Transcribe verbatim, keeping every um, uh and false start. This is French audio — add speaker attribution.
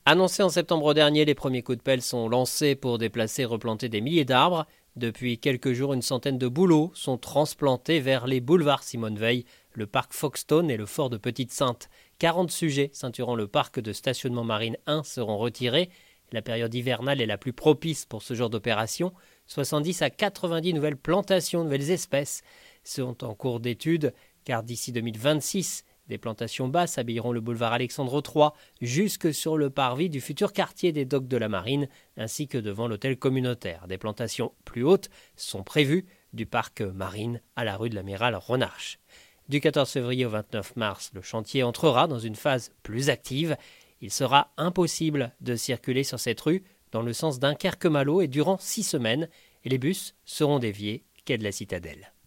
Speaker 1: Annoncé en septembre dernier, les premiers coups de pelle sont lancés pour déplacer et replanter des milliers d'arbres. Depuis quelques jours, une centaine de bouleaux sont transplantés vers les boulevards Simone Veil, le parc Folkestone et le fort de Petite-Sainte. quarante sujets ceinturant le parc de stationnement Marine un seront retirés. La période hivernale est la plus propice pour ce genre d'opération. soixante-dix à quatre-vingt-dix nouvelles plantations, nouvelles espèces sont en cours d'étude, car d'ici deux mille vingt-six, des plantations basses habilleront le boulevard Alexandre trois jusque sur le parvis du futur quartier des docks de la Marine ainsi que devant l'hôtel communautaire. Des plantations plus hautes sont prévues du parc Marine à la rue de l'Amiral Renarche. Du quatorze février au vingt-neuf mars, le chantier entrera dans une phase plus active. Il sera impossible de circuler sur cette rue dans le sens Dunkerque-Malo et durant six semaines et les bus seront déviés quai de la Citadelle.